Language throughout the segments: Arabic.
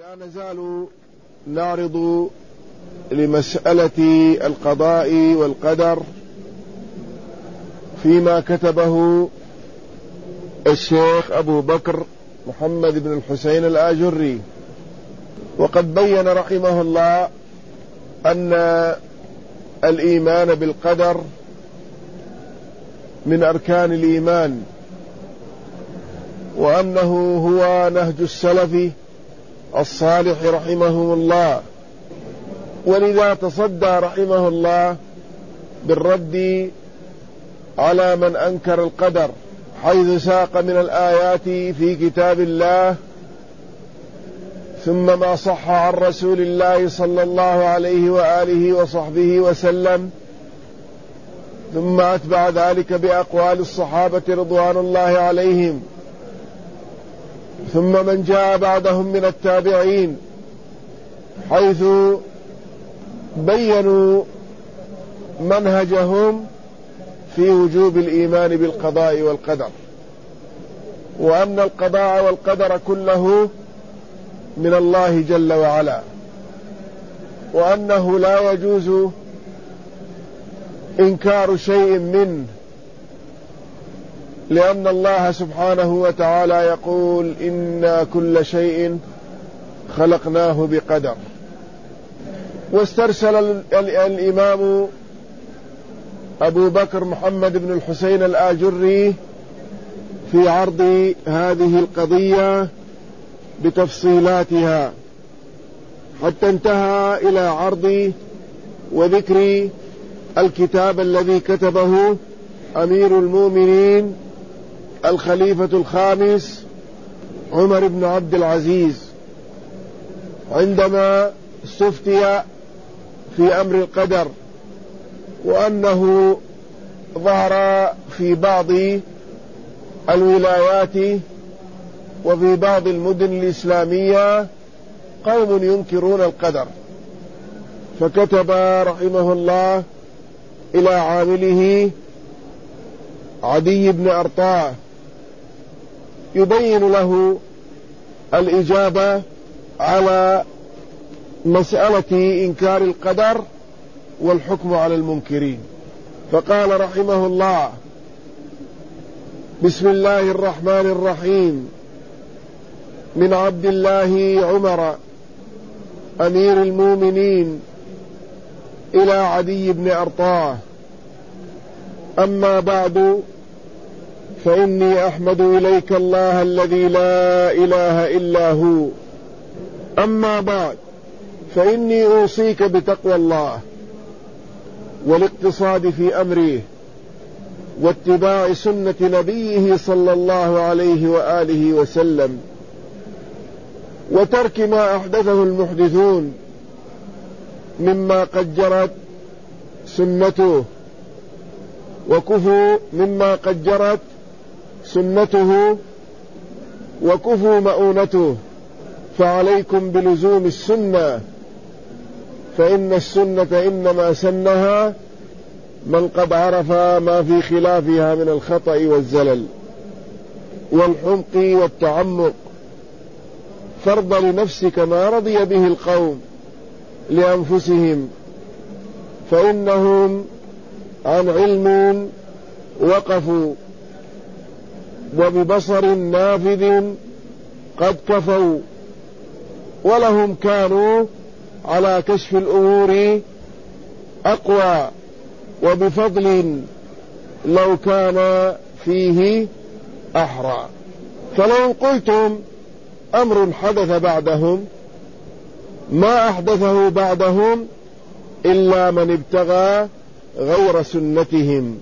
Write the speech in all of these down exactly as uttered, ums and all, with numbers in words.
لا نزال نعرض لمسألة القضاء والقدر فيما كتبه الشيخ أبو بكر محمد بن الحسين الآجري، وقد بين رحمه الله أن الإيمان بالقدر من أركان الإيمان، وأنه هو نهج السلف الصالح رحمهم الله، ولذا تصدى رحمه الله بالرد على من أنكر القدر، حيث ساق من الآيات في كتاب الله ثم ما صح عن رسول الله صلى الله عليه وآله وصحبه وسلم، ثم أتبع ذلك بأقوال الصحابة رضوان الله عليهم، ثم من جاء بعدهم من التابعين، حيث بينوا منهجهم في وجوب الإيمان بالقضاء والقدر، وأن القضاء والقدر كله من الله جل وعلا، وأنه لا يجوز إنكار شيء منه، لأن الله سبحانه وتعالى يقول إنا كل شيء خلقناه بقدر. واسترسل الإمام أبو بكر محمد بن الحسين الآجري في عرض هذه القضية بتفصيلاتها، حتى انتهى إلى عرض وذكر الكتاب الذي كتبه أمير المؤمنين الخليفة الخامس عمر بن عبد العزيز عندما استفتي في أمر القدر، وأنه ظهر في بعض الولايات وفي بعض المدن الإسلامية قوم ينكرون القدر، فكتب رحمه الله إلى عامله عدي بن أرطاه يبين له الإجابة على مسألة إنكار القدر والحكم على المنكرين. فقال رحمه الله: بسم الله الرحمن الرحيم، من عبد الله عمر أمير المؤمنين إلى عدي بن أرطاه: أما بعد، فإني أحمد إليك الله الذي لا إله إلا هو. أما بعد، فإني أوصيك بتقوى الله والاقتصاد في أمره واتباع سنة نبيه صلى الله عليه وآله وسلم، وترك ما أحدثه المحدثون مما قد جرت سنته وكفوا مما قد جرت سنته وكفوا مؤونته، فعليكم بلزوم السنة، فإن السنة إنما سنها من قد عرف ما في خلافها من الخطأ والزلل والحمق والتعمق، فارض لنفسك ما رضي به القوم لأنفسهم، فإنهم عن علم وقفوا وببصر نافذ قد كفوا، ولهم كانوا على كشف الأمور أقوى، وبفضل لو كان فيه أحرى. فلو قلتم أمر حدث بعدهم، ما أحدثه بعدهم إلا من ابتغى غير سنتهم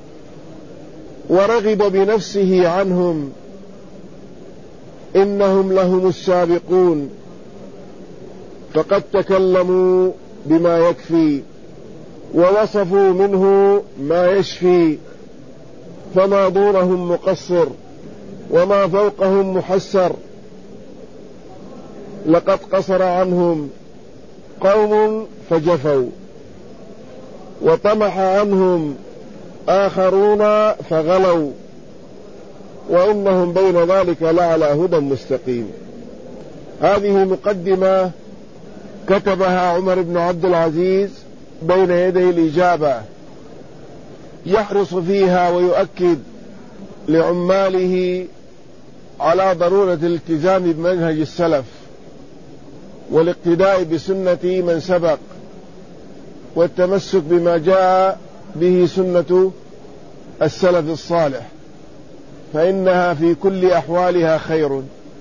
ورغب بنفسه عنهم، إنهم لهم السابقون، فقد تكلموا بما يكفي ووصفوا منه ما يشفي، فما دونهم مقصر وما فوقهم محسر. لقد قصر عنهم قوم فجفوا، وطمح عنهم آخرون فغلوا، وإنهم بين ذلك لعلى هدى مستقيم. هذه مقدمة كتبها عمر بن عبد العزيز بين يدي الإجابة، يحرص فيها ويؤكد لعماله على ضرورة الالتزام بمنهج السلف والاقتداء بسنة من سبق والتمسك بما جاء به سنة السلف الصالح، فإنها في كل أحوالها خير،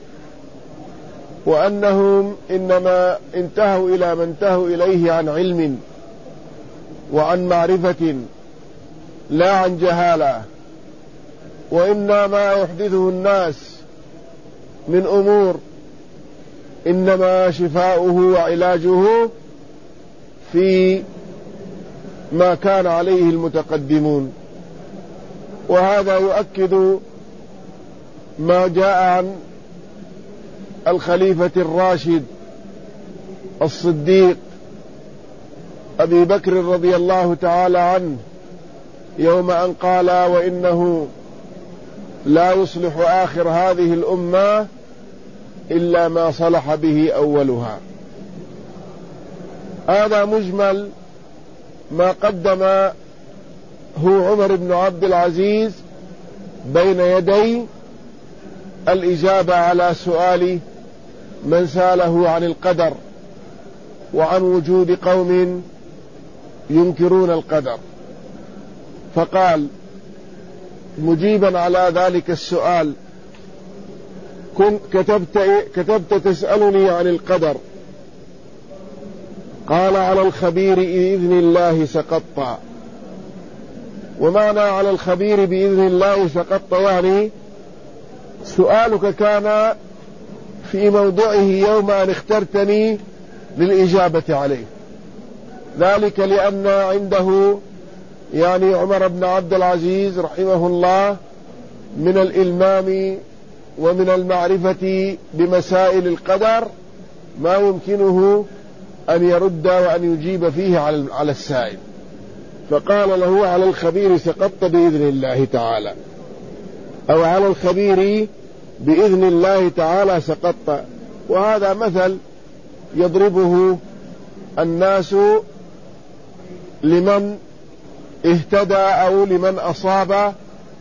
وأنهم إنما انتهوا إلى ما انتهوا إليه عن علم وعن معرفة لا عن جهالة، وإن ما يحدثه الناس من أمور إنما شفاؤه وعلاجه في ما كان عليه المتقدمون. وهذا يؤكد ما جاء عن الخليفة الراشد الصديق أبي بكر رضي الله تعالى عنه يوم أن قال: وإنه لا يصلح آخر هذه الأمة إلا ما صلح به أولها. هذا مجمل ما قدم هو عمر بن عبد العزيز بين يدي الإجابة على سؤال من سأله عن القدر وعن وجود قوم ينكرون القدر، فقال مجيبا على ذلك السؤال: كنت كتبت, كتبت تسألني عن القدر، قال: على الخبير بإذن الله سقطت. ومعنى على الخبير بإذن الله سقطت يعني سؤالك كان في موضعه يوم أن اخترتني للإجابة عليه، ذلك لأن عنده يعني عمر بن عبد العزيز رحمه الله من الإلمام ومن المعرفة بمسائل القدر ما يمكنه أن يرد وأن يجيب فيه على السائل، فقال له: على الخبير سقطت بإذن الله تعالى، أو على الخبير بإذن الله تعالى سقطت. وهذا مثل يضربه الناس لمن اهتدى أو لمن أصاب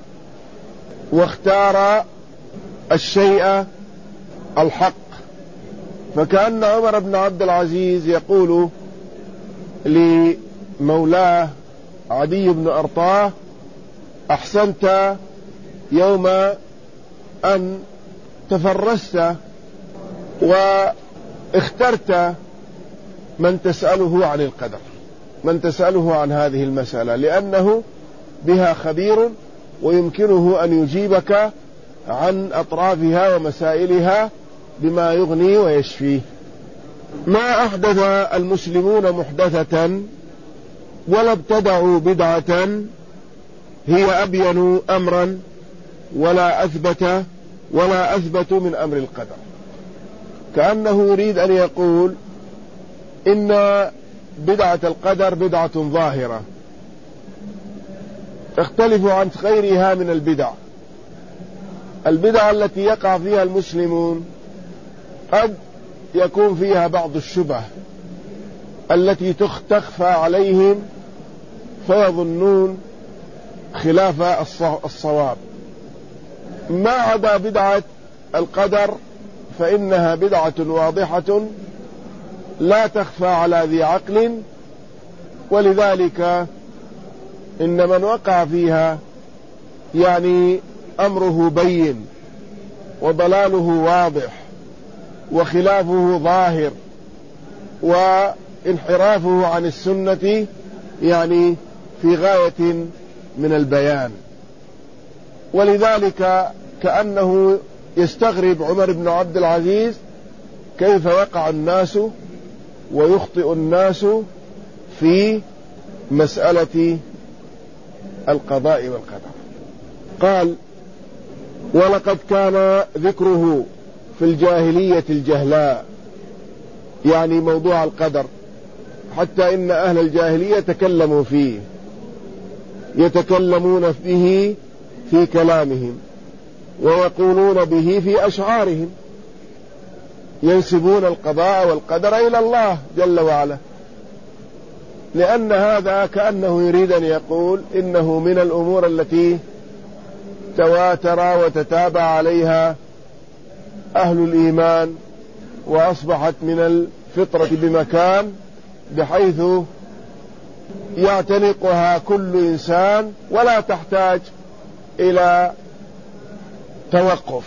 واختار الشيء الحق. فكأن عمر بن عبد العزيز يقول لمولاه عدي بن أرطاه: أحسنت يوم أن تفرست واخترت من تسأله عن القدر، من تسأله عن هذه المسألة، لأنه بها خبير ويمكنه أن يجيبك عن أطرافها ومسائلها بما يغني ويشفيه. ما أحدث المسلمون محدثة ولا ابتدعوا بدعة هي أبين أمرا ولا أثبت ولا أثبت من أمر القدر. كأنه يريد أن يقول إن بدعة القدر بدعة ظاهرة تختلف عن غيرها من البدع. البدع التي يقع فيها المسلمون قد يكون فيها بعض الشبه التي تخفى عليهم فيظنون خلاف الصواب. ما عدا بدعة القدر فإنها بدعة واضحة لا تخفى على ذي عقل، ولذلك إن من وقع فيها يعني أمره بين وضلاله واضح وخلافه ظاهر وانحرافه عن السنة يعني في غاية من البيان. ولذلك كأنه يستغرب عمر بن عبد العزيز كيف وقع الناس ويخطئ الناس في مسألة القضاء والقدر. قال: ولقد كان ذكره في الجاهلية الجهلاء، يعني موضوع القدر، حتى إن أهل الجاهلية تكلموا فيه، يتكلمون به في كلامهم ويقولون به في أشعارهم. ينسبون القضاء والقدر إلى الله جل وعلا، لأن هذا كأنه يريد أن يقول إنه من الأمور التي تواتر وتتابع عليها أهل الإيمان، وأصبحت من الفطرة بمكان بحيث يعتنقها كل إنسان ولا تحتاج إلى توقف.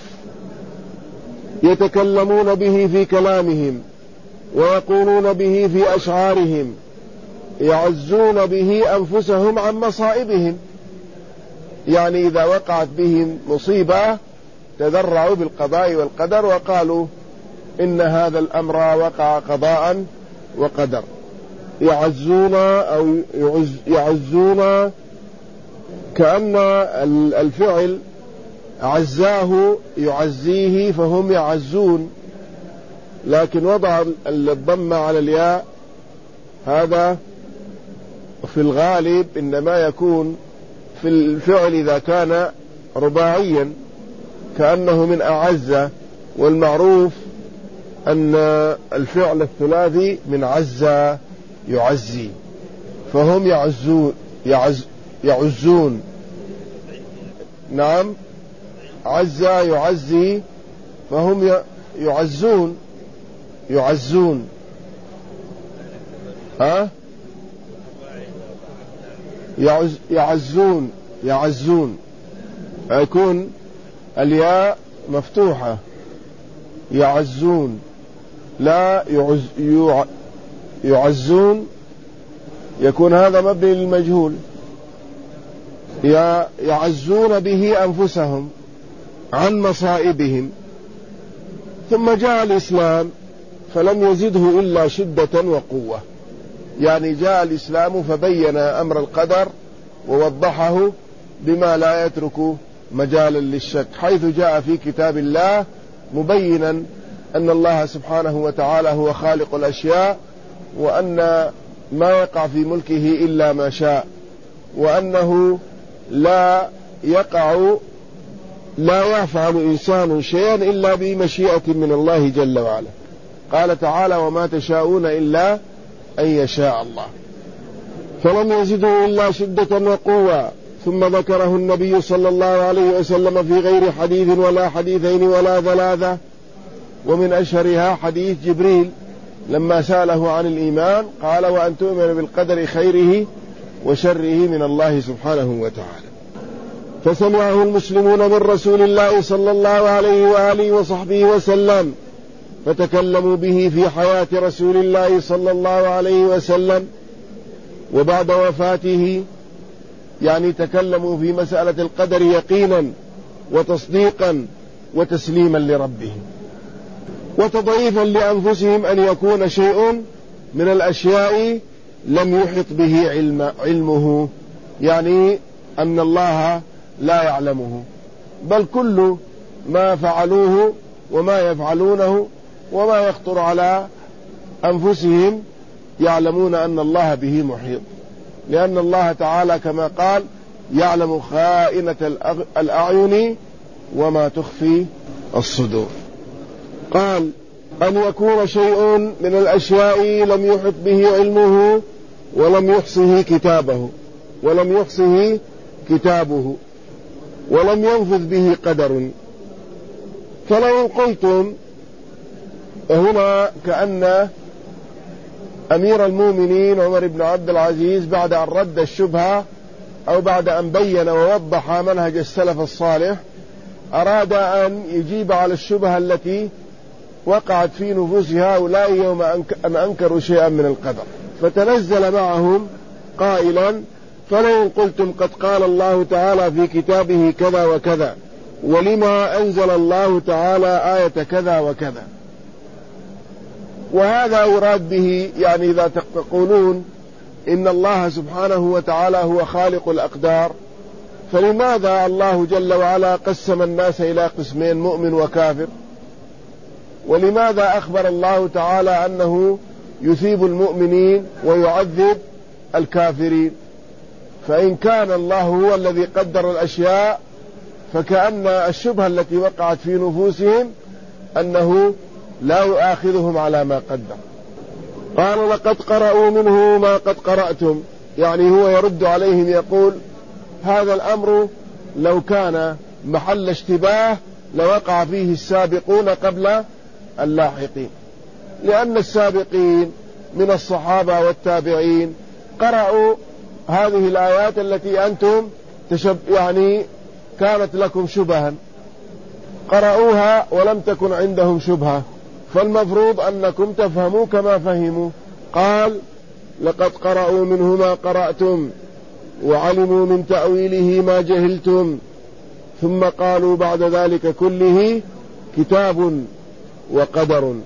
يتكلمون به في كلامهم، ويقولون به في أشعارهم، يعزون به أنفسهم عن مصائبهم. يعني إذا وقعت بهم مصيبة تذرعوا بالقضاء والقدر وقالوا إن هذا الأمر وقع قضاء وقدر. يعزون أو يعز يعزون كأن الفعل عزاه يعزيه فهم يعزون، لكن وضع الضم على الياء هذا في الغالب إنما يكون في الفعل إذا كان رباعيا كأنه من أعز، والمعروف أن الفعل الثلاثي من عز يعزي، فهم يعزون يعز يعزون نعم عز يعزي فهم يعزون يعزون ها يعز يعزون يعزون يكون الياء مفتوحة، يعزون لا يعز يعزون يكون هذا مبني للمجهول. يعزون به أنفسهم عن مصائبهم. ثم جاء الإسلام فلم يزده إلا شدة وقوة، يعني جاء الإسلام فبين أمر القدر ووضحه بما لا يترك مجالا للشك، حيث جاء في كتاب الله مبينا أن الله سبحانه وتعالى هو خالق الأشياء، وأن ما يقع في ملكه إلا ما شاء، وأنه لا يقع لا يفعل إنسان شيئا إلا بمشيئة من الله جل وعلا. قال تعالى وما تشاءون إلا أن يشاء الله. فلم يزده إلا شدة وقوة. ثم ذكره النبي صلى الله عليه وسلم في غير حديث ولا حديثين ولا ثلاثة، ومن أشهرها حديث جبريل لما سأله عن الإيمان قال وأن تؤمن بالقدر خيره وشره من الله سبحانه وتعالى. فسمعه المسلمون من رسول الله صلى الله عليه وآله وصحبه وسلم، فتكلموا به في حياة رسول الله صلى الله عليه وسلم وبعد وفاته، يعني تكلموا في مسألة القدر يقينا وتصديقا وتسليما لربهم، وتضعيفا لأنفسهم أن يكون شيء من الأشياء لم يحط به علم علمه، يعني أن الله لا يعلمه، بل كل ما فعلوه وما يفعلونه وما يخطر على أنفسهم يعلمون أن الله به محيط، لأن الله تعالى كما قال يعلم خائنة الأعين وما تخفي الصدور. قال أن يكون شيء من الأشياء لم يحط به علمه ولم يحصه كتابه ولم يحصه كتابه ولم ينفذ به قدر. فلو قلتم هنا كأن أمير المؤمنين عمر بن عبد العزيز بعد أن رد الشبهة أو بعد أن بين ووضح منهج السلف الصالح أراد أن يجيب على الشبهة التي وقعت في نفوس هؤلاء يوم أن أنكروا شيئا من القدر، فتنزل معهم قائلا فلو قلتم قد قال الله تعالى في كتابه كذا وكذا ولما أنزل الله تعالى آية كذا وكذا. وهذا يراد به يعني إذا تقولون إن الله سبحانه وتعالى هو خالق الأقدار، فلماذا الله جل وعلا قسم الناس إلى قسمين مؤمن وكافر؟ ولماذا أخبر الله تعالى أنه يثيب المؤمنين ويعذب الكافرين؟ فإن كان الله هو الذي قدر الأشياء فكأن الشبهة التي وقعت في نفوسهم أنه لا يؤاخذهم على ما قدم. قال لقد قرأوا منه ما قد قرأتم، يعني هو يرد عليهم يقول هذا الأمر لو كان محل اشتباه لوقع فيه السابقون قبل اللاحقين، لأن السابقين من الصحابة والتابعين قرأوا هذه الآيات التي أنتم تشب يعني كانت لكم شبها، قرأوها ولم تكن عندهم شبهة، فالمفروض أنكم تفهموا كما فهموا. قال لقد قرأوا منه ما قرأتم وعلموا من تأويله ما جهلتم، ثم قالوا بعد ذلك كله كتاب وقدر.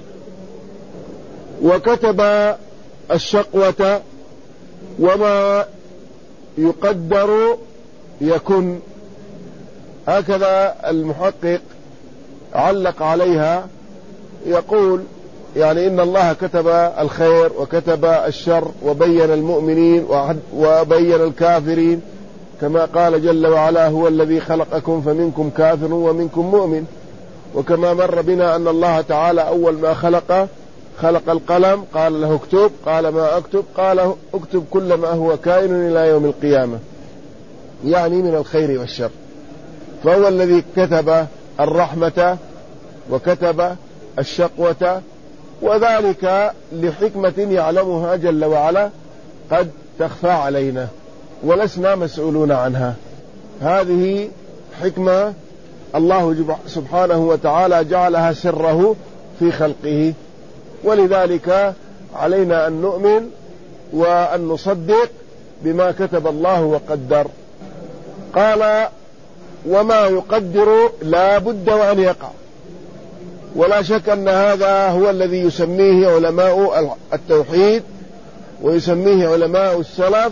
وكتب الشقوة وما يقدر يكن، هكذا المحقق علق عليها يقول يعني إن الله كتب الخير وكتب الشر وبين المؤمنين وبين الكافرين، كما قال جل وعلا هو الذي خلقكم فمنكم كافر ومنكم مؤمن. وكما مر بنا أن الله تعالى أول ما خلق خلق القلم قال له اكتب، قال ما أكتب، قال اكتب كل ما هو كائن إلى يوم القيامة، يعني من الخير والشر. فهو الذي كتب الرحمة وكتب الشقوة، وذلك لحكمة يعلمها جل وعلا قد تخفى علينا ولسنا مسؤولون عنها. هذه حكمة الله سبحانه وتعالى جعلها سره في خلقه، ولذلك علينا أن نؤمن وأن نصدق بما كتب الله وقدر. قال وما يقدر لا بد وأن يقع، ولا شك أن هذا هو الذي يسميه علماء التوحيد ويسميه علماء السلف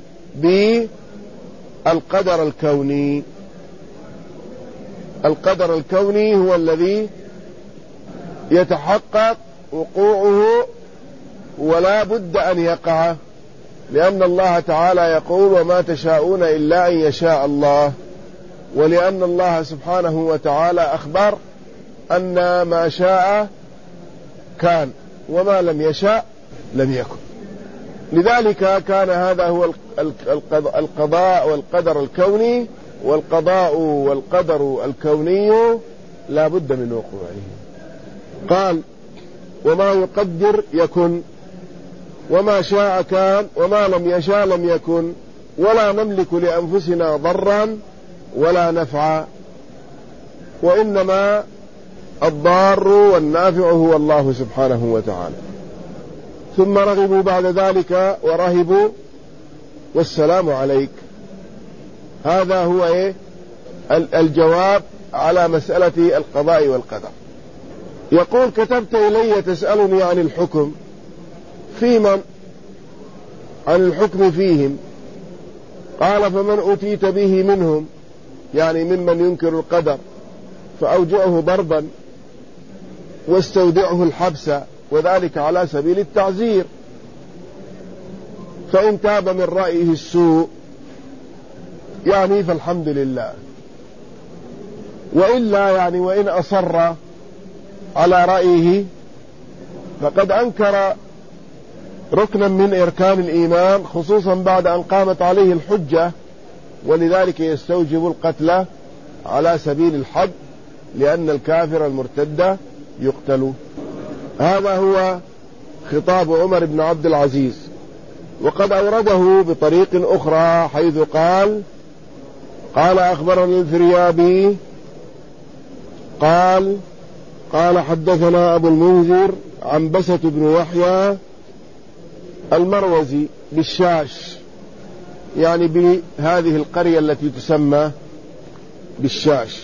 بالقدر الكوني. القدر الكوني هو الذي يتحقق وقوعه ولا بد أن يقع، لأن الله تعالى يقول وما تشاءون إلا أن يشاء الله، ولأن الله سبحانه وتعالى أخبر أن ما شاء كان وما لم يشاء لم يكن. لذلك كان هذا هو القضاء والقدر الكوني، والقضاء والقدر الكوني لا بد من وقوعه. قال وما يقدر يكن، وما شاء كان، وما لم يشاء لم يكن، ولا نملك لأنفسنا ضرا ولا نفعا، وإنما الضار والنافع هو الله سبحانه وتعالى. ثم رغبوا بعد ذلك ورهبوا والسلام عليك. هذا هو إيه؟ الجواب على مسألة القضاء والقدر. يقول كتبت إلي تسألني عن الحكم في من عن الحكم فيهم. قال فمن أتيت به منهم، يعني ممن ينكر القدر، فأوجعه ضربا واستودعه الحبس، وذلك على سبيل التعزير، فإن تاب من رأيه السوء يعني فالحمد لله، وإلا يعني وإن أصر على رأيه فقد أنكر ركنا من إركان الإيمان، خصوصا بعد أن قامت عليه الحجة، ولذلك يستوجب القتل على سبيل الحد، لأن الكافر المرتد يقتل. هذا هو خطاب عمر بن عبد العزيز. وقد أورده بطريق أخرى حيث قال قال أخبرنا الفريابي قال قال حدثنا أبو المنذر عن بسة بن يحيى المروزي بالشاش، يعني بهذه القرية التي تسمى بالشاش.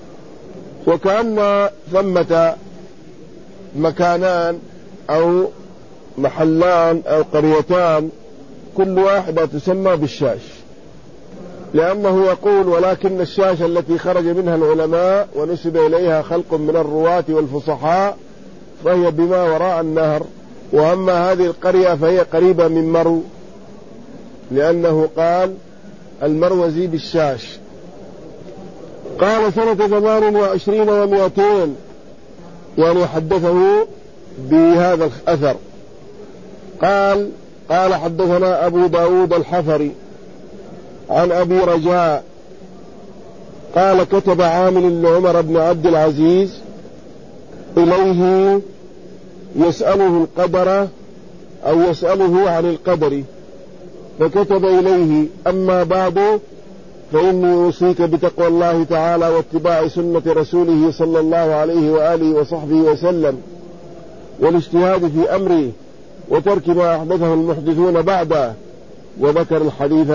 وكأن ثمة مكانان أو محلان أو قريتان كل واحدة تسمى بالشاش، لأنه يقول ولكن الشاش التي خرج منها العلماء ونسب إليها خلق من الرواة والفصحاء فهي بما وراء النهر، وأما هذه القرية فهي قريبة من مرو، لأنه قال المروزي بالشاش. قال سنة ثمان وعشرين ومئتين يعني حدثه بهذا الأثر. قال قال حدثنا أبو داود الحفري عن أبي رجاء قال كتب عامل لعمر بن عبد العزيز إليه يسأله القدر أو يسأله عن القدر، فكتب إليه: أما بعد فإني أوصيك بتقوى الله تعالى واتباع سنة رسوله صلى الله عليه وآله وصحبه وسلم، والاجتهاد في أمره، وترك ما أحدثه المحدثون بعده. وذكر الحديث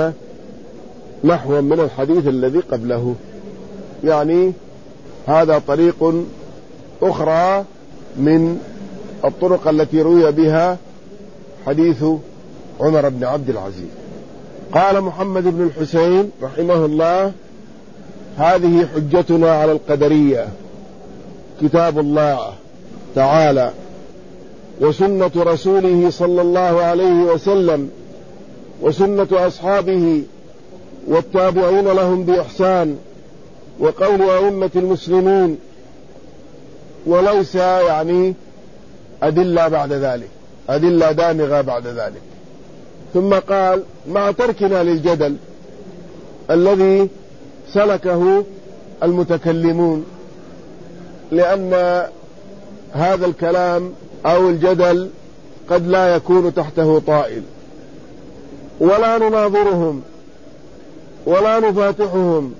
نحو من الحديث الذي قبله، يعني هذا طريق أخرى من الطرق التي روي بها حديث عمر بن عبد العزيز. قال محمد بن الحسين رحمه الله: هذه حجتنا على القدرية، كتاب الله تعالى وسنة رسوله صلى الله عليه وسلم وسنة أصحابه والتابعين لهم بإحسان وقول أئمة المسلمين، وليس يعني أدلة بعد ذلك، أدلة دامغة بعد ذلك. ثم قال: مع تركنا للجدل الذي سلكه المتكلمون، لأن هذا الكلام أو الجدل قد لا يكون تحته طائل، ولا نناظرهم ولا نفاتحهم،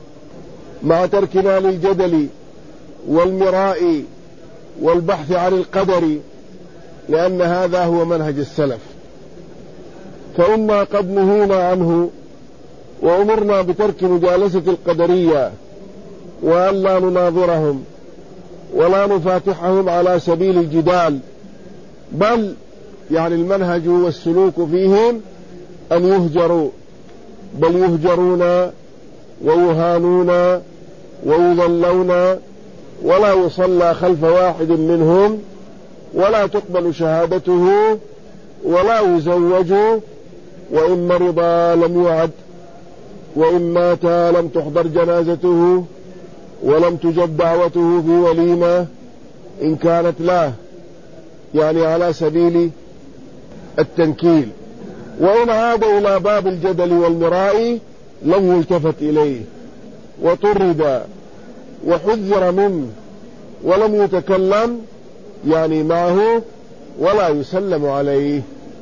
مع تركنا للجدل والمراء والبحث عن القدر، لأن هذا هو منهج السلف. فإنا قد نهينا عنه وأمرنا بترك مجالسة القدرية، وألا نناظرهم ولا نفاتحهم على سبيل الجدال، بل يعني المنهج والسلوك فيهم أن يهجروا، بل يهجرون ويهانون ويذلون، ولا يصلى خلف واحد منهم، ولا تقبل شهادته، ولا يزوج، وإن مرض لم يعد، وإن مات لم تحضر جنازته، ولم تجب دعوته في وليمة إن كانت له، يعني على سبيل التنكيل. وإن عاد إلى باب الجدل والمراء لم يلتفت إليه، وطرد وحذر منه، ولم يتكلم يعني معه، ولا يسلم عليه.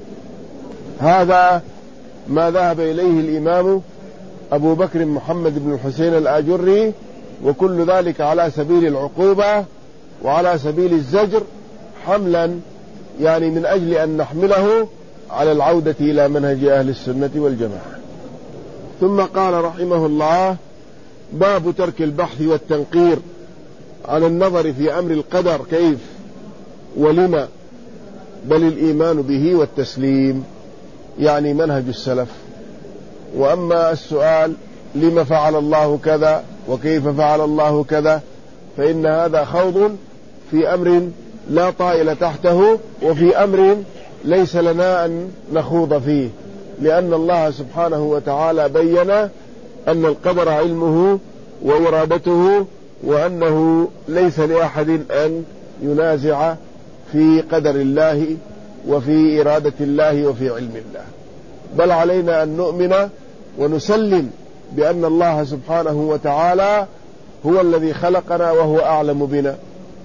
هذا ما ذهب إليه الإمام أبو بكر محمد بن الحسين الآجري، وكل ذلك على سبيل العقوبة وعلى سبيل الزجر، حملا يعني من أجل أن نحمله على العودة إلى منهج أهل السنة والجماعة. ثم قال رحمه الله: باب ترك البحث والتنقير عن النظر في أمر القدر كيف ولما، بل الإيمان به والتسليم، يعني منهج السلف. وأما السؤال لما فعل الله كذا وكيف فعل الله كذا، فإن هذا خوض في أمر لا طائل تحته، وفي أمر ليس لنا أن نخوض فيه، لأن الله سبحانه وتعالى بين أن القدر علمه وإرادته، وأنه ليس لأحد أن ينازع في قدر الله وفي إرادة الله وفي علم الله، بل علينا أن نؤمن ونسلم بأن الله سبحانه وتعالى هو الذي خلقنا، وهو أعلم بنا،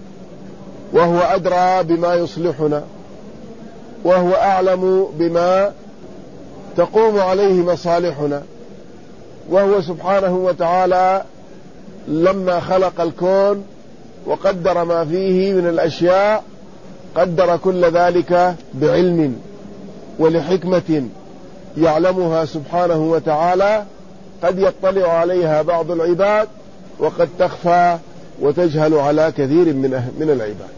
وهو أدرى بما يصلحنا، وهو أعلم بما تقوم عليه مصالحنا. وهو سبحانه وتعالى لما خلق الكون وقدر ما فيه من الأشياء، قدر كل ذلك بعلم ولحكمة يعلمها سبحانه وتعالى، قد يطلع عليها بعض العباد، وقد تخفى وتجهل على كثير من من العباد.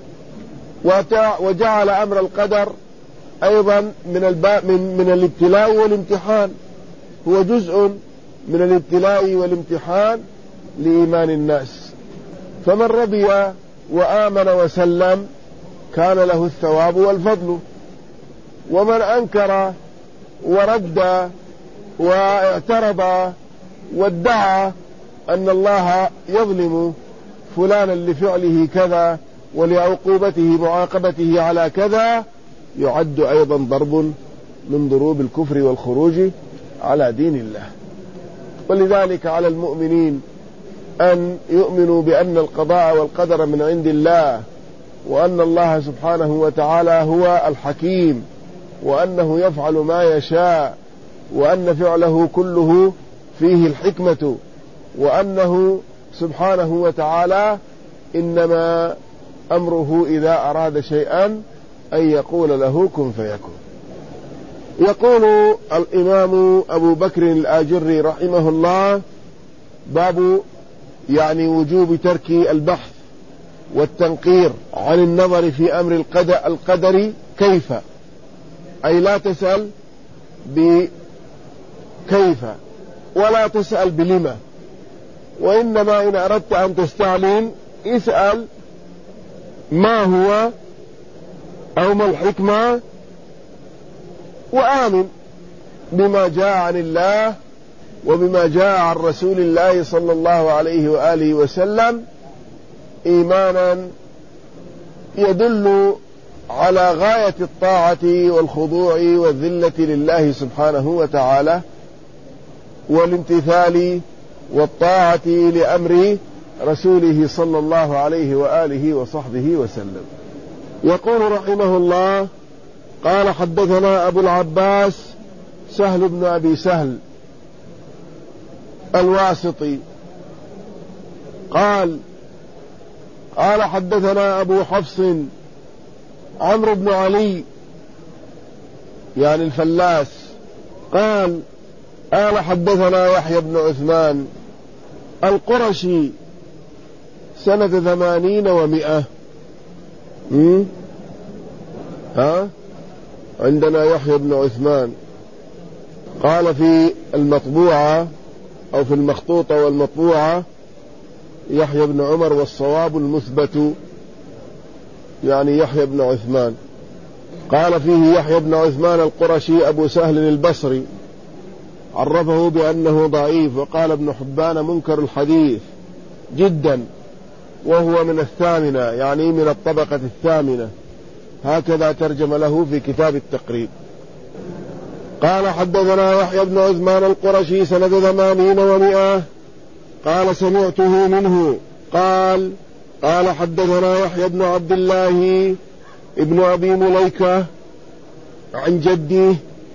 وجعل أمر القدر أيضا من الباء من من الابتلاء والامتحان، هو جزء من الابتلاء والامتحان لإيمان الناس. فمن رضي وآمن وسلم كان له الثواب والفضل، ومن أنكر ورد واعترض وادعى أن الله يظلم فلانا لفعله كذا ولعقوبته معاقبته على كذا يعد أيضا ضرب من ضروب الكفر والخروج على دين الله. ولذلك على المؤمنين أن يؤمنوا بأن القضاء والقدر من عند الله، وأن الله سبحانه وتعالى هو الحكيم، وأنه يفعل ما يشاء، وأن فعله كله فيه الحكمة، وأنه سبحانه وتعالى إنما أمره إذا أراد شيئا أن يقول له كن فيكون. يقول الإمام أبو بكر الآجري رحمه الله: باب يعني وجوب ترك البحث والتنقير عن النظر في أمر القدر كيف، أي لا تسأل بكيف ولا تسأل بلما، وإنما إن أردت أن تستعلم اسأل ما هو أو ما الحكمة، وآمن بما جاء عن الله وبما جاء عن رسول الله صلى الله عليه وآله وسلم إيمانا يدل على غاية الطاعة والخضوع والذلة لله سبحانه وتعالى، والامتثال والطاعة لأمر رسوله صلى الله عليه وآله وصحبه وسلم. يقول رحمه الله: قال حدثنا أبو العباس سهل بن أبي سهل الواسطي قال قال حدثنا أبو حفص عمرو بن علي يعني الفلاس قال قال حدثنا يحيى بن عثمان القرشي سنة ثمانين ومئة. ها عندنا يحيى بن عثمان قال في المطبوعة أو في المخطوطة والمطبوعة يحيى بن عمر، والصواب المثبت يعني يحيى بن عثمان. قال فيه يحيى بن عثمان القرشي أبو سهل البصري، عرفه بأنه ضعيف، وقال ابن حبان منكر الحديث جدا، وهو من الثامنة يعني من الطبقة الثامنة، هكذا ترجم له في كتاب التقريب. قال حدثنا يحيى بن عثمان القرشي سنة ثمانين ومئة قال سمعته منه قال قال حدثنا يحيى بن عبد الله ابن أبي مليكة عن جده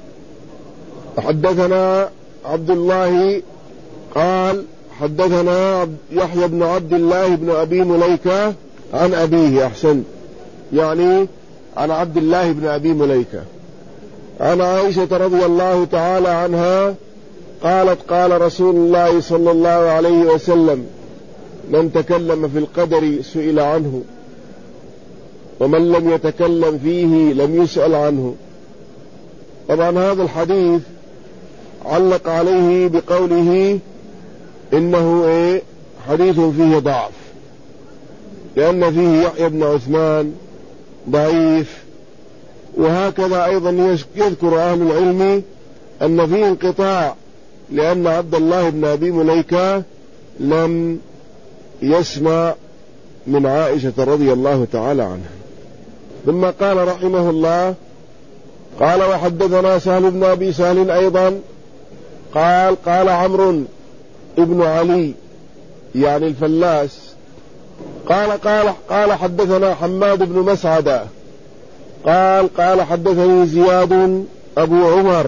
حدثنا عبد الله قال حدثنا يحيى بن عبد الله بن أبي مليكة عن أبيه، أحسن، يعني عن عبد الله بن أبي مليكة عن عائشة رضي الله تعالى عنها قالت قال رسول الله صلى الله عليه وسلم: من تكلم في القدر سئل عنه، ومن لم يتكلم فيه لم يسأل عنه. طبعا هذا الحديث علق عليه بقوله إنه إيه حديث فيه ضعف، لأن فيه يحيى بن عثمان ضعيف، وهكذا أيضا يذكر أهل العلم أن فيه انقطاع، لأن عبد الله بن أبي مليكة لم يسمع من عائشة رضي الله تعالى عنها. ثم قال رحمه الله: قال وحدثنا سهل بن أبي سهل أيضا قال قال عمرو ابن علي يعني الفلاس قال قال قال حدثنا حماد بن مسعدة قال قال حدثني زياد أبو عمر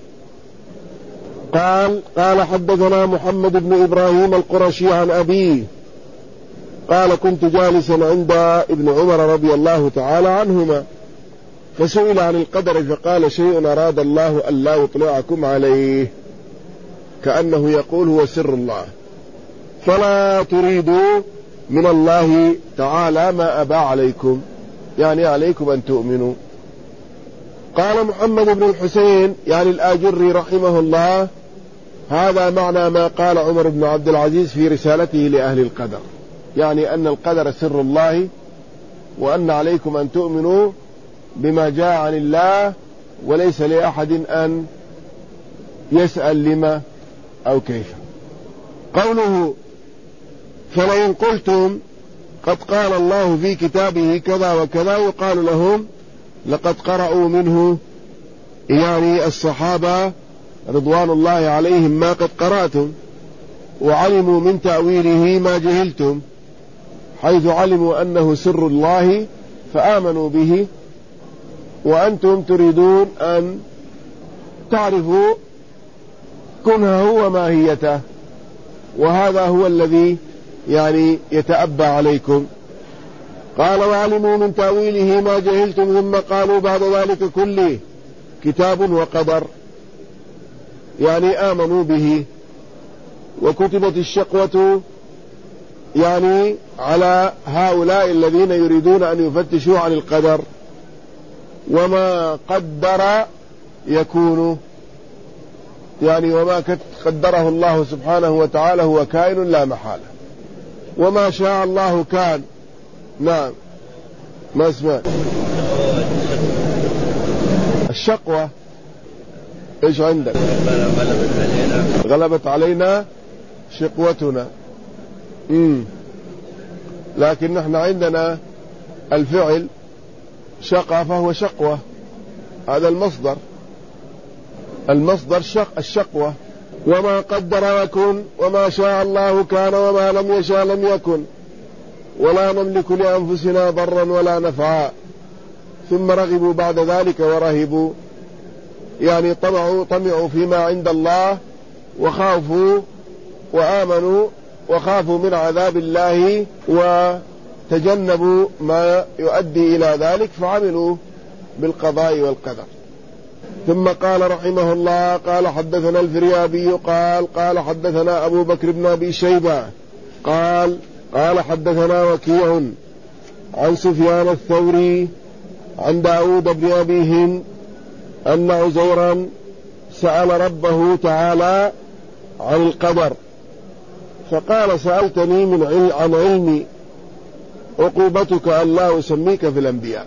قال قال حدثنا محمد بن إبراهيم القرشي عن أبيه قال كنت جالسا عند ابن عمر رضي الله تعالى عنهما، فسئل عن القدر فقال: شيء أراد الله ألا يطلعكم عليه، كأنه يقول هو سر الله، فلا تريدوا من الله تعالى ما أبى عليكم، يعني عليكم أن تؤمنوا. قال محمد بن الحسين يعني الآجري رحمه الله: هذا معنى ما قال عمر بن عبد العزيز في رسالته لأهل القدر، يعني أن القدر سر الله، وأن عليكم أن تؤمنوا بما جاء عن الله، وليس لأحد أن يسأل لما أو كيف. قوله فلئن قلتم، قد قال الله في كتابه كذا وكذا، يقال لهم لقد قرأوا منه يعني الصحابة رضوان الله عليهم ما قد قرأتم، وعلموا من تأويله ما جهلتم، حيث علموا أنه سر الله فآمنوا به، وأنتم تريدون أن تعرفوا كنهه وماهيته، وهذا هو الذي يعني يتأبى عليكم. قال وعلموا من تأويله ما جهلتم، ثم قالوا بعد ذلك كله كتاب وقدر، يعني آمنوا به. وكتبت الشقوة يعني على هؤلاء الذين يريدون أن يفتشوا عن القدر، وما قدر يكون، يعني وما قدره الله سبحانه وتعالى هو كائن لا محالة، وما شاء الله كان. نعم، ما اسمع الشقوة ايش عندك؟ غلبت علينا شقوتنا. امم لكن نحن عندنا الفعل شقى فهو شقوة، هذا المصدر، المصدر شق الشقوة. وما قدر يكن، وما شاء الله كان، وما لم يشاء لم يكن، ولا نملك لأنفسنا ضرا ولا نفعا. ثم رغبوا بعد ذلك ورهبوا، يعني طمعوا طمعوا فيما عند الله، وخافوا وآمنوا وخافوا من عذاب الله، وتجنبوا ما يؤدي إلى ذلك، فعملوا بالقضاء والقدر. ثم قال رحمه الله قال حدثنا الفريابي قال قال حدثنا أبو بكر بن أبي شيبة قال قال حدثنا وكيع عن سفيان الثوري عن داود بن أبي هند أن عزيرا سأل ربه تعالى عن القدر، فقال سألتني من عل عن علمي، عقوبتك أن لا أسميك في الأنبياء.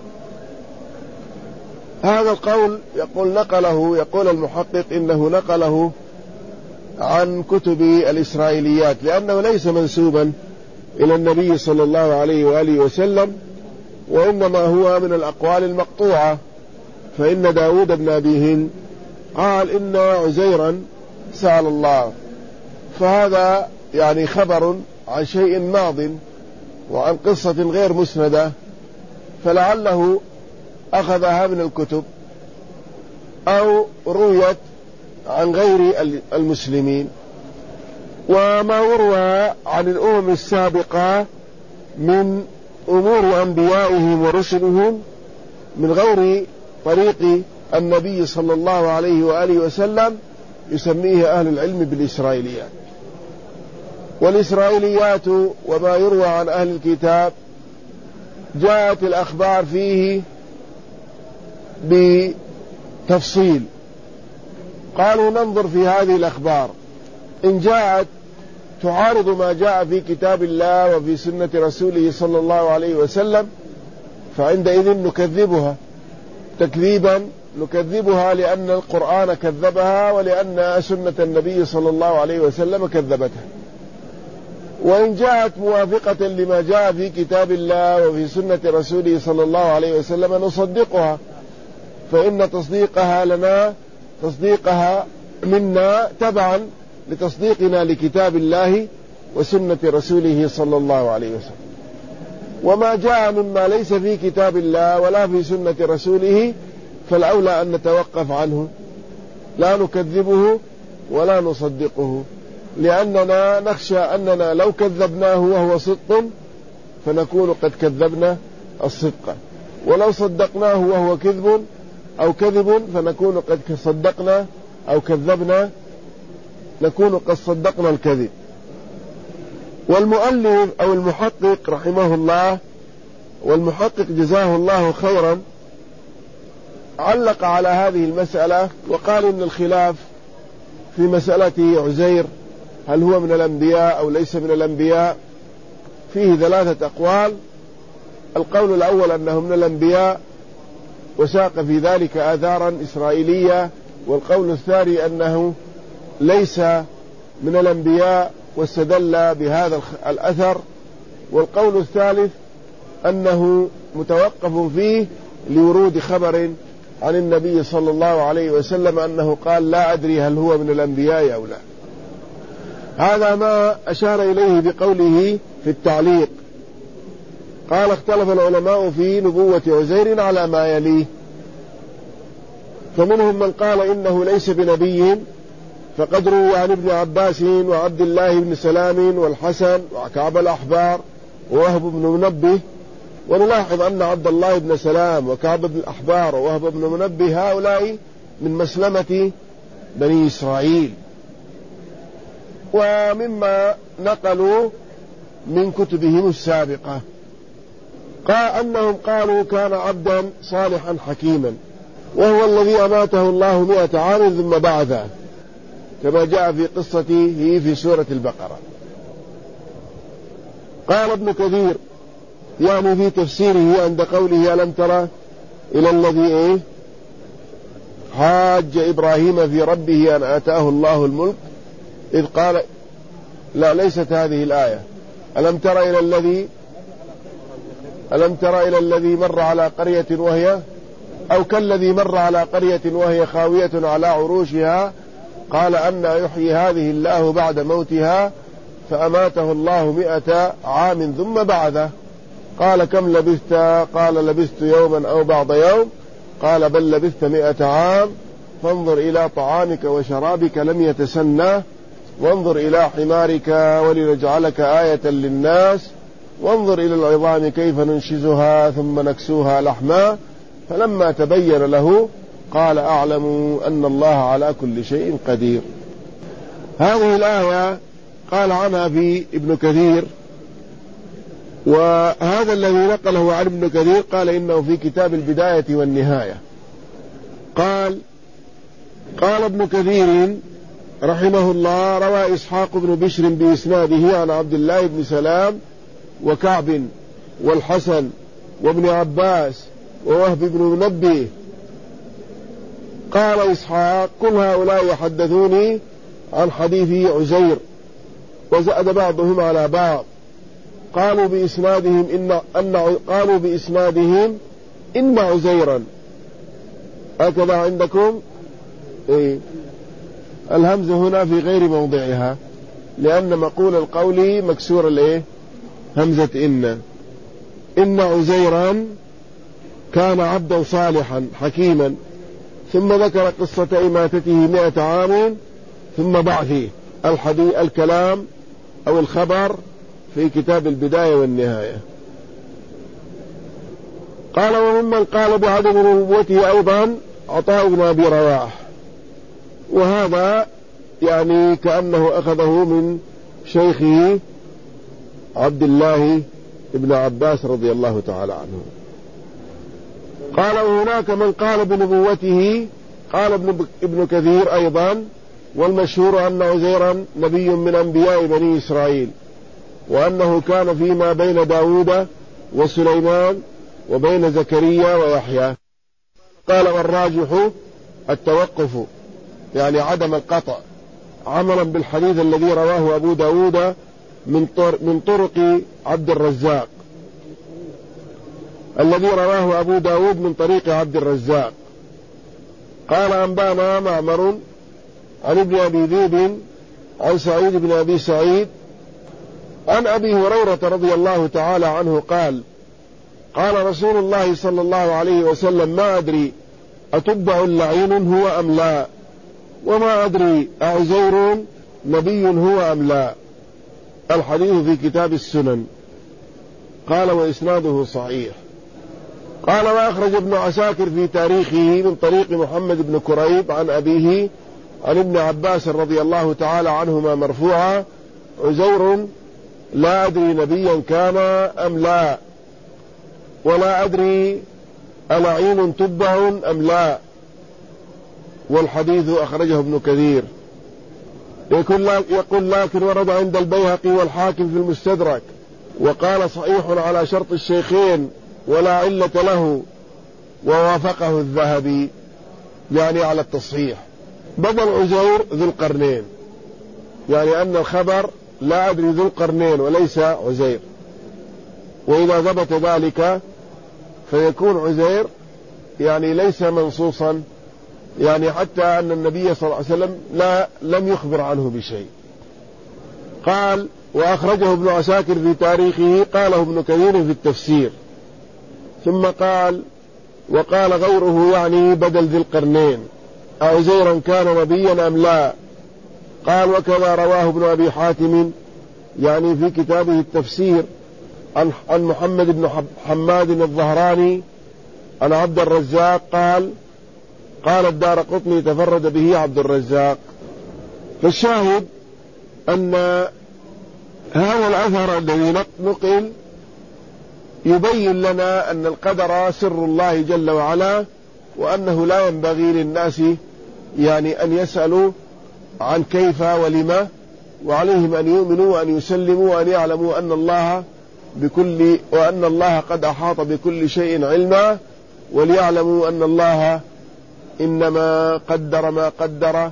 هذا القول يقول نقله يقول المحقق إنه نقله عن كتب الإسرائيليات، لأنه ليس منسوبا إلى النبي صلى الله عليه وآله وسلم، وإنما هو من الأقوال المقطوعة. فإن داود بن أبي هند قال إن عزيرا سأل الله، فهذا يعني خبر عن شيء ماض وعن قصة غير مسندة، فلعله أخذها من الكتب أو رويت عن غير المسلمين. وما يروى عن الأمم السابقة من أمور أنبيائهم ورسلهم من غير طريق النبي صلى الله عليه وآله وسلم يسميه أهل العلم بالإسرائيليات. والإسرائيليات وما يروى عن أهل الكتاب جاءت الأخبار فيه بتفصيل، قالوا ننظر في هذه الأخبار، إن جاءت تعارض ما جاء في كتاب الله وفي سنة رسوله صلى الله عليه وسلم فعندئذ نكذبها تكذيبا، نكذبها لأن القرآن كذبها ولأن سنة النبي صلى الله عليه وسلم كذبتها. وإن جاءت موافقة لما جاء في كتاب الله وفي سنة رسوله صلى الله عليه وسلم نصدقها، فإن تصديقها لنا تصديقها منا تبعا لتصديقنا لكتاب الله وسنة رسوله صلى الله عليه وسلم. وما جاء مما ليس في كتاب الله ولا في سنة رسوله فالأولى أن نتوقف عنه، لا نكذبه ولا نصدقه، لأننا نخشى أننا لو كذبناه وهو صدق فنكون قد كذبنا الصدق، ولو صدقناه وهو كذب أو كذب فنكون قد صدقنا أو كذبنا نكون قد صدقنا الكذب. والمؤلف أو المحقق رحمه الله والمحقق جزاه الله خيرا علق على هذه المسألة وقال إن الخلاف في مسألة عزير هل هو من الأنبياء أو ليس من الأنبياء فيه ثلاثة أقوال. القول الأول أنه من الأنبياء وساق في ذلك آثارا إسرائيلية، والقول الثاني أنه ليس من الأنبياء واستدل بهذا الأثر والقول الثالث أنه متوقف فيه لورود خبر عن النبي صلى الله عليه وسلم أنه قال لا أدري هل هو من الأنبياء أو لا. هذا ما أشار إليه بقوله في التعليق. قال اختلف العلماء في نبوة عزير على ما يليه، فمنهم من قال إنه ليس بنبي، فقد روى عن ابن عباس وعبد الله بن سلام والحسن وكعب الأحبار ووهب بن منبه. ونلاحظ أن عبد الله بن سلام وكعب بن الأحبار ووهب بن منبه هؤلاء من مسلمة بني إسرائيل، ومما نقلوا من كتبهم السابقة قال أنهم قالوا كان عبدا صالحا حكيما، وهو الذي أماته الله مئة عام ثم بعثه، كما جاء في قصته في سورة البقرة. قال ابن كثير يعني في تفسيره عند قوله ألم ترى إلى الذي إيه حاج إبراهيم في ربه أن آتاه الله الملك إذ قال، لا ليست هذه الآية. ألم ترى إلى الذي ألم ترى إلى الذي مر على قرية وهي أو كالذي مر على قرية وهي خاوية على عروشها قال أن يحيي هذه الله بعد موتها فأماته الله مئة عام ثم بعثه قال كم لبثت؟ قال لبثت يوما أو بعض يوم قال بل لبثت مئة عام فانظر إلى طعامك وشرابك لم يتسنى وانظر إلى حمارك ولنجعلك آية للناس وانظر إلى العظام كيف ننشزها ثم نكسوها لحما فلما تبين له قال أعلم أن الله على كل شيء قدير. هذه الآية قال عنها في ابن كثير، وهذا الذي نقله عن ابن كثير قال إنه في كتاب البداية والنهاية. قال قال ابن كثير رحمه الله روى إسحاق بن بشر بإسناده عن عبد الله بن سلام وكعب والحسن وابن عباس ووهب بن منبه. قال إسحاق كل هؤلاء يحدثوني عن حديث عزير، وزاد بعضهم على بعض. قالوا بإسنادهم إن أن قالوا بإسنادهم إن عزيرا، هكذا عندكم إيه؟ الهمزة هنا في غير موضعها لأن مقول القول مكسور الإيه؟ همزة إن. إن عزيرا كان عبدا صالحا حكيما، ثم ذكر قصة إماتته مئة عام ثم بعثه. الحديث الكلام أو الخبر في كتاب البداية والنهاية. قال وممن قال بعدم نبوته أيضا عطاء بن أبي رواح، وهذا يعني كأنه أخذه من شيخه عبد الله بن عباس رضي الله تعالى عنه. قال وهناك من قال بنبوته، قال ابن, ابن كثير أيضا والمشهور أن عزيرا نبي من أنبياء بني إسرائيل، وأنه كان فيما بين داود وسليمان وبين زكريا ويحيى. قال والراجح التوقف يعني عدم القطع عملا بالحديث الذي رواه أبو داود من, طر من طرق عبد الرزاق، الذي رواه أبو داود من طريق عبد الرزاق. قال أنبانا معمر عن ابن أبي ذئب عن سعيد بن أبي سعيد عن أبي هريرة رضي الله تعالى عنه قال قال رسول الله صلى الله عليه وسلم ما أدري أتبع لعين هو أم لا، وما أدري أعزير نبي هو أم لا. الحديث في كتاب السنن. قال وإسناده صحيح. قال وأخرج ابن عساكر في تاريخه من طريق محمد بن كريب عن أبيه عن ابن عباس رضي الله تعالى عنهما مرفوعا عزير لا أدري نبيا كان أم لا، ولا أدري ألعين تبع أم لا. والحديث أخرجه ابن كثير. يقول لكن ورد عند البيهقي والحاكم في المستدرك وقال صحيح على شرط الشيخين ولا علة له، ووافقه الذهبي يعني على التصحيح. بدل عزير ذو القرنين، يعني أن الخبر لا أدري ذو القرنين وليس عزير. وإذا ثبت ذلك فيكون عزير يعني ليس منصوصا، يعني حتى أن النبي صلى الله عليه وسلم لا لم يخبر عنه بشيء. قال: وأخرجه ابن عساكر في تاريخه، قاله ابن كثير في التفسير. ثم قال: وقال غيره يعني بدل ذي القرنين: أعزيرا كان نبيا أم لا؟ قال: وكذا رواه ابن أبي حاتم يعني في كتابه التفسير عن محمد بن حماد الظهراني عن عبد الرزاق قال: قال الدارقطني تفرد به عبد الرزاق. فالشاهد أن هذا الأثر الذي نقل يبين لنا أن القدر سر الله جل وعلا، وأنه لا ينبغي للناس يعني أن يسألوا عن كيف ولما، وعليهم أن يؤمنوا وأن يسلموا وأن يعلموا أن الله بكل وأن الله قد أحاط بكل شيء علما، وليعلموا أن الله إنما قدر ما قدر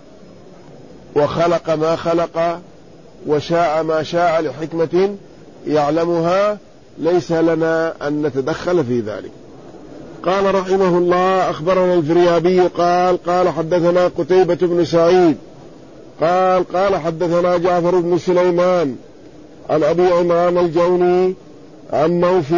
وخلق ما خلق وشاء ما شاء لحكمة يعلمها، ليس لنا أن نتدخل في ذلك. قال رحمه الله: أخبرنا الفريابي قال: قال حدثنا قتيبة بن سعيد قال: قال حدثنا جعفر بن سليمان عن أبي عمران الجوني عن نوف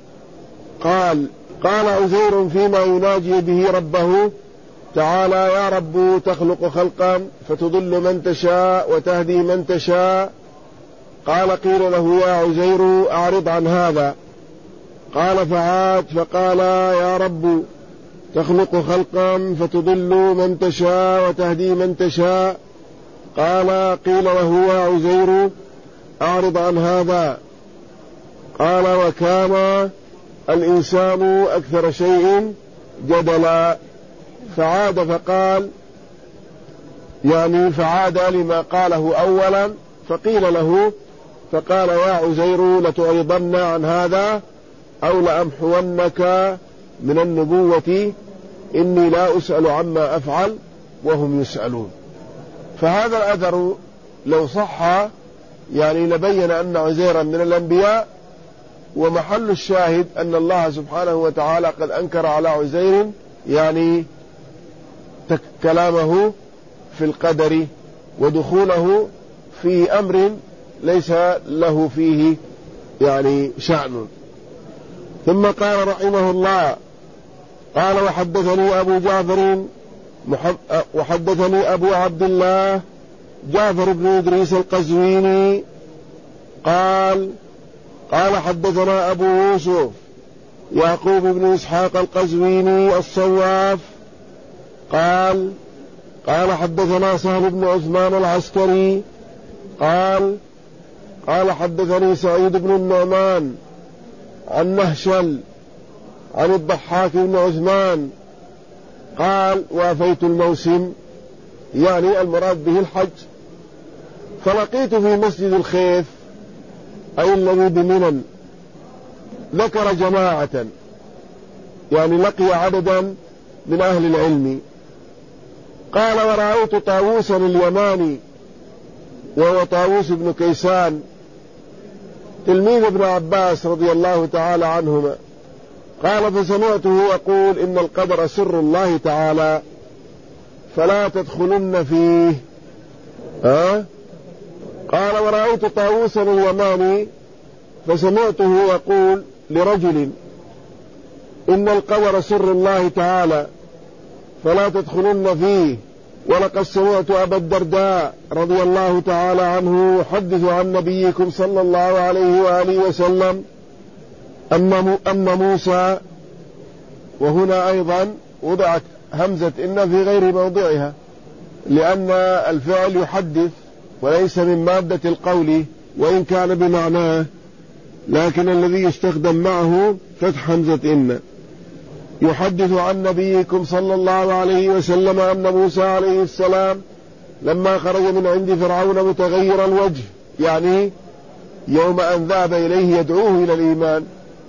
قال: قال عزير فيما يناجي به ربه تعالى: يا رب تخلق خلقا فتضل من تشاء وتهدي من تشاء. قال: قيل له: يا عزير أعرض عن هذا. قال: فعاد فقال: يا رب تخلق خلقا فتضل من تشاء وتهدي من تشاء. قال: قيل له: يا عزير أعرض عن هذا. قال: وكان الإنسان أكثر شيء جدلا. فعاد فقال يعني فعاد لما قاله أولا، فقيل له فقال: يا عزير لتعرضن عن هذا أو لأمحونك من النبوة، إني لا أسأل عما أفعل وهم يسألون. فهذا الأثر لو صح يعني لبين أن عزيرا من الأنبياء، ومحل الشاهد أن الله سبحانه وتعالى قد أنكر على عزير يعني كلامه في القدر ودخوله في أمر ليس له فيه يعني شأن. ثم قال رحمه الله: قال: وحدثني أبو جعفر وحدثني أبو عبد الله جعفر بن إدريس القزويني قال: قال حدثنا أبو يوسف يعقوب بن إسحاق القزويني الصواف قال: قال حدثنا سهل بن عثمان العسكري قال: قال حدثني سعيد بن النعمان عن نهشل عن الضحاك بن عثمان قال: وافيت الموسم، يعني المراد به الحج، فلقيت في مسجد الخيف أي الذي بمنى ذكر جماعة، يعني لقي عددا من أهل العلم. قال: ورأيت طاووسا اليماني وهو طاووس بن كيسان تلميذ ابن عباس رضي الله تعالى عنهما. قال: فسمعته يقول: إن القدر سر الله تعالى فلا تدخلن فيه. ها؟ قال: ورأيت طاووسا اليماني فسمعته يقول لرجل: إن القدر سر الله تعالى فلا تدخلن فيه. ولقد سمعت أبا الدرداء رضي الله تعالى عنه يحدث عن نبيكم صلى الله عليه وآله وسلم أن موسى، وهنا أيضا وضعت همزة إن في غير موضعها، لأن الفعل يحدث وليس من مادة القول وإن كان بمعناه، لكن الذي يستخدم معه فتح همزة إن. يحدث عن نبيكم صلى الله عليه وسلم أن موسى عليه السلام لما خرج من عند فرعون متغير الوجه، يعني يوم أن ذهب إليه يدعوه إلى الإيمان،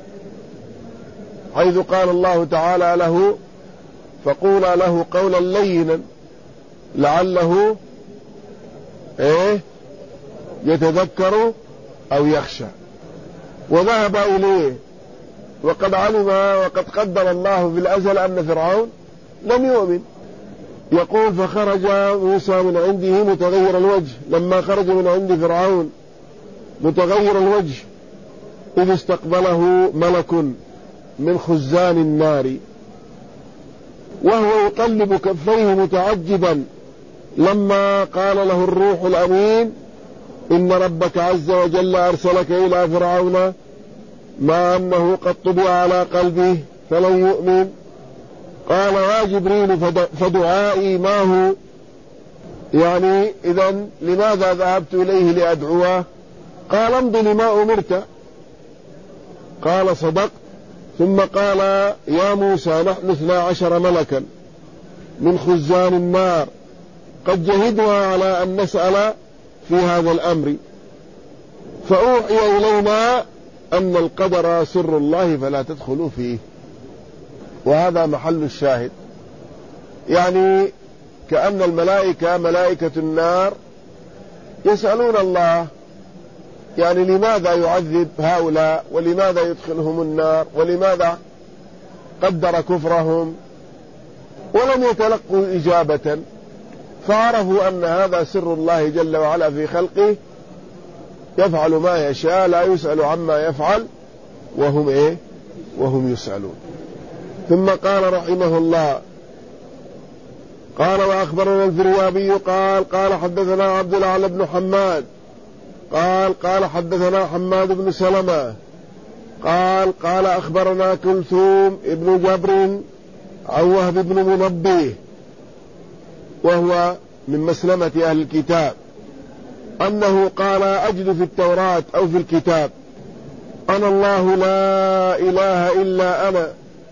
حيث قال الله تعالى له: فقولا له قولا لينا لعله إيه يتذكر أو يخشى. وذهب إليه، وقد علم وقد قدر الله في الأزل أن فرعون لم يؤمن. يقول فخرج موسى من عنده متغير الوجه، لما خرج من عند فرعون متغير الوجه إذ استقبله ملك من خزان النار وهو يقلب كفيه متعجبا لما قال له الروح الأمين إن ربك عز وجل أرسلك إلى فرعون مع أنه قد طبع على قلبه فلن يؤمن. قال يا جبريل فدعائي ما هو؟ يعني إذن لماذا ذهبت إليه لأدعوه؟ قال امض لما أمرت. قال صدقت. ثم قال يا موسى نحن اثنا عشر ملكا من خزان النار قد جهدنا على أن نسأل في هذا الأمر، فأوحي إلينا أن القدر سر الله فلا تدخلوا فيه. وهذا محل الشاهد، يعني كأن الملائكة ملائكة النار يسألون الله يعني لماذا يعذب هؤلاء، ولماذا يدخلهم النار، ولماذا قدر كفرهم، ولم يتلقوا إجابة، فعرفوا أن هذا سر الله جل وعلا في خلقه يفعل ما يشاء لا يسأل عما يفعل وهم إيه وهم يسألون. ثم قال رحمه الله قال وأخبرنا الفريابي قال قال حدثنا عبد الأعلى بن حماد قال قال حدثنا حماد بن سلمة قال قال أخبرنا كلثوم ابن جبر عن وهب بن منبه وهو من مسلمة أهل الكتاب أنه قال أجد في التوراة أو في الكتاب أنا الله لا إله إلا أنا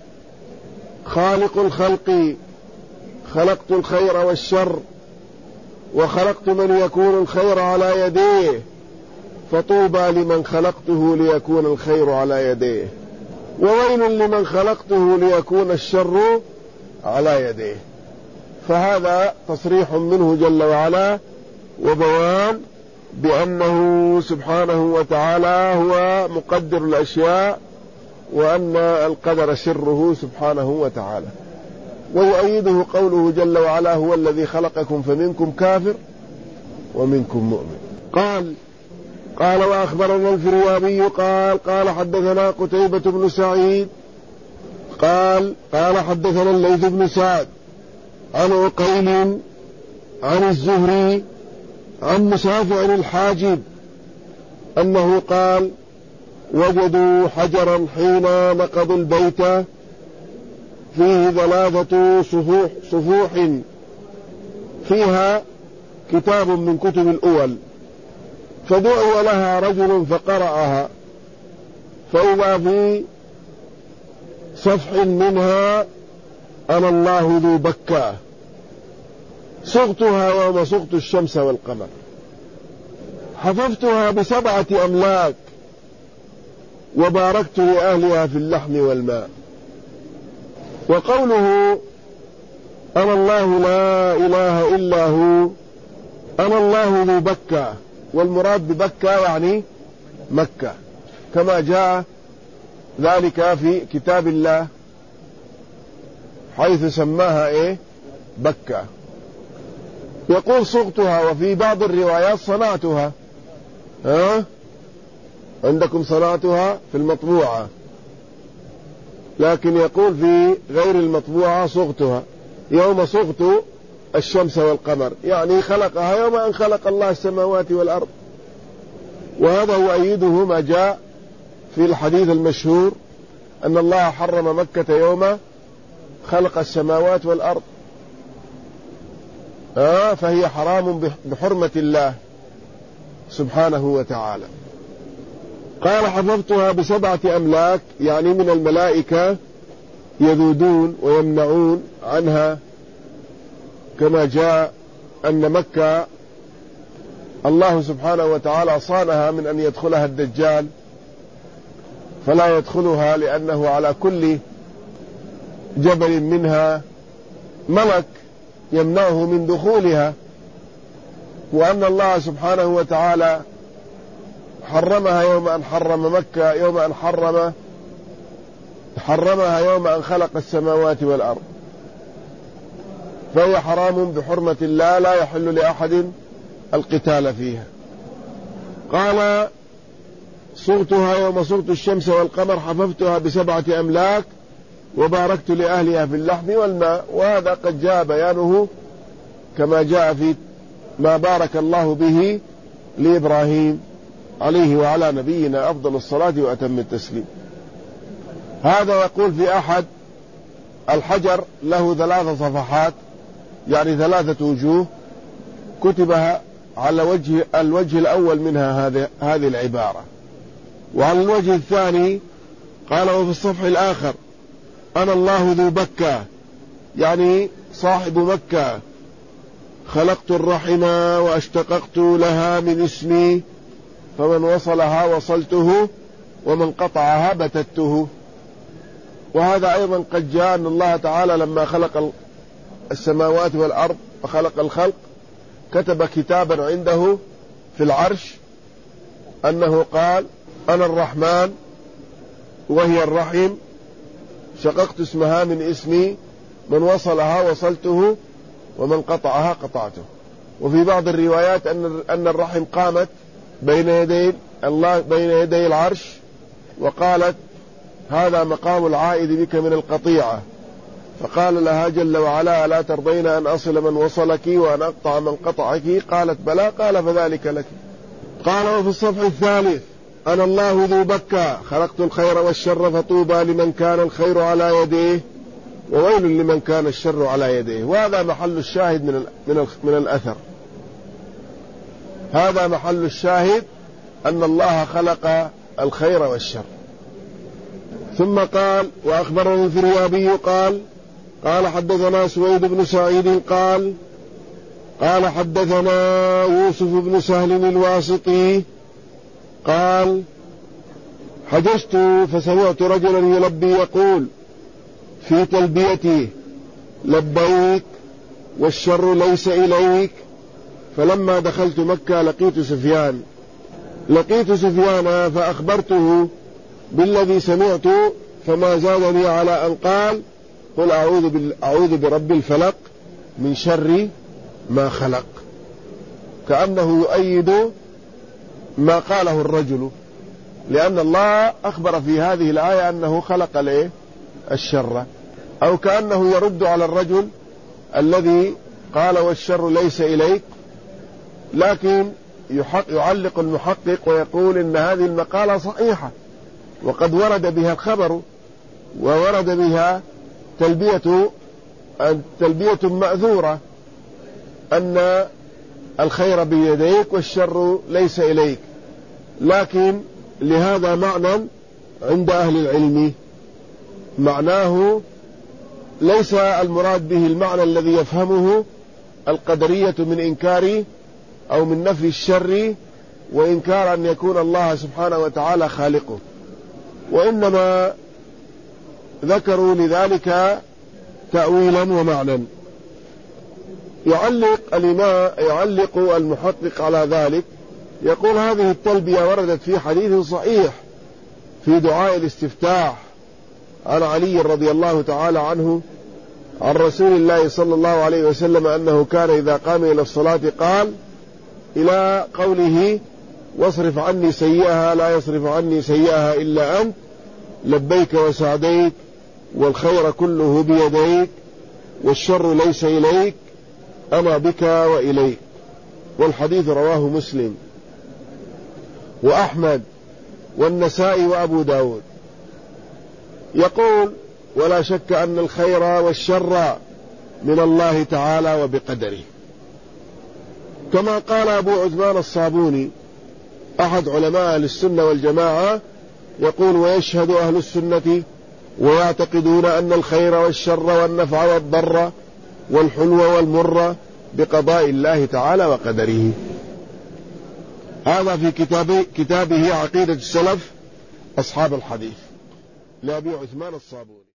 خالق الخلق خلقت الخير والشر وخلقت من يكون الخير على يديه فطوبى لمن خلقته ليكون الخير على يديه وويل لمن خلقته ليكون الشر على يديه. فهذا تصريح منه جل وعلا وبيان بأنه سبحانه وتعالى هو مقدر الأشياء وأن القدر سره سبحانه وتعالى. ويؤيده قوله جل وعلا هو الذي خلقكم فمنكم كافر ومنكم مؤمن. قال قال وأخبرنا الفريابي قال قال حدثنا قتيبة بن سعيد قال قال حدثنا الليث بن سعد عن عقيل عن الزهري عن مسافع الحاجب أنه قال وجدوا حجرا حين نقضوا البيت فيه ثلاثة صفوح, صفوح فيها كتاب من كتب الأول فدعوا لها رجل فقرأها فإذا في صفح منها أنا الله ذو بكة صغتها وما صغت الشمس والقمر حففتها بسبعة أملاك وباركت لأهلها في اللحم والماء. وقوله أنا الله لا إله إلا هو أنا الله ذو بكة والمراد ببكة يعني مكة كما جاء ذلك في كتاب الله حيث سماها إيه بكة. يقول صغتها وفي بعض الروايات صنعتها ها عندكم صنعتها في المطبوعة لكن يقول في غير المطبوعة صغتها يوم صغت الشمس والقمر يعني خلقها يوم أن خلق الله السماوات والأرض. وهذا يؤيده ما جاء في الحديث المشهور أن الله حرم مكة يوم خلق السماوات والأرض آه فهي حرام بحرمة الله سبحانه وتعالى. قال حفظتها بسبعة أملاك يعني من الملائكة يذودون ويمنعون عنها كما جاء أن مكة الله سبحانه وتعالى صانها من أن يدخلها الدجال فلا يدخلها لأنه على كل جبل منها ملك يمنعه من دخولها. وأن الله سبحانه وتعالى حرمها يوم أن حرم مكة، يوم أن حرم حرمها يوم أن خلق السماوات والأرض، فهي حرام بحرمة الله لا يحل لأحد القتال فيها. قال صرتها يوم صرت الشمس والقمر حففتها بسبعة أملاك وباركت لأهلها في اللحم والماء. وهذا قد جاء بيانه كما جاء في ما بارك الله به لإبراهيم عليه وعلى نبينا أفضل الصلاة وأتم التسليم. هذا يقول في أحد الحجر له ثلاث صفحات، يعني ثلاثة وجوه، كتبها على وجه الوجه الأول منها هذه هذه العبارة، وعلى الوجه الثاني قال وفي الصفح الآخر أنا الله ذو بكة، يعني صاحب مكة، خلقت الرحم واشتققت لها من اسمي، فمن وصلها وصلته ومن قطعها بتته. وهذا أيضا قد جاء أن الله تعالى لما خلق السماوات والأرض وخلق الخلق كتب كتابا عنده في العرش أنه قال أنا الرحمن وهي الرحيم، شققت اسمها من اسمي، من وصلها وصلته ومن قطعها قطعته. وفي بعض الروايات أن أن الرحم قامت بين يدي الله بين يدي العرش وقالت هذا مقام العائد بك من القطيعة، فقال لها جل وعلا ألا ترضين أن أصل من وصلك وأن أقطع من قطعك؟ قالت بلى، قال فذلك لك. قال وفي الصفح الثالث أنا الله ذو بكة، خلقت الخير والشر، فطوبى لمن كان الخير على يديه وويل لمن كان الشر على يديه. وهذا محل الشاهد من من من الأثر، هذا محل الشاهد أن الله خلق الخير والشر. ثم قال وأخبرنا الفريابي قال قال حدثنا سويد بن سعيد قال قال حدثنا يوسف بن سهل الواسطي قال حججت فسمعت رجلا يلبي يقول في تلبيته لبيك والشر ليس إليك. فلما دخلت مكة لقيت سفيان لقيت سفيان فأخبرته بالذي سمعت، فما زادني على أن قال قل أعوذ, أعوذ برب الفلق من شر ما خلق، كأنه يؤيد ما قاله الرجل، لأن الله أخبر في هذه الآية أنه خلق له الشر، أو كأنه يرد على الرجل الذي قال والشر ليس إليك، لكن يعلق المحقق ويقول إن هذه المقالة صحيحة وقد ورد بها الخبر وورد بها تلبية تلبية مأذورة أن الخير بيديك والشر ليس إليك، لكن لهذا معنى عند أهل العلم، معناه ليس المراد به المعنى الذي يفهمه القدرية من إنكار أو من نفي الشر وإنكار أن يكون الله سبحانه وتعالى خالقه، وإنما ذكروا لذلك تأويلا ومعنى. يعلق الإمام يعلق المحقق على ذلك يقول هذه التلبية وردت في حديث صحيح في دعاء الاستفتاح عن علي رضي الله تعالى عنه عن رسول الله صلى الله عليه وسلم أنه كان إذا قام إلى الصلاة قال إلى قوله واصرف عني سيئها لا يصرف عني سيئها إلا أنت، لبيك وسعديك والخير كله بيديك والشر ليس إليك، أنا بك وإليك. والحديث رواه مسلم وأحمد والنسائي وأبو داود. يقول ولا شك أن الخير والشر من الله تعالى وبقدره، كما قال أبو عثمان الصابوني أحد علماء أهل السنة والجماعة يقول ويشهد أهل السنة ويعتقدون أن الخير والشر والنفع والضر والحلو والمر بقضاء الله تعالى وقدره. هذا في كتابه, كتابه عقيدة السلف أصحاب الحديث لأبي عثمان الصابوني.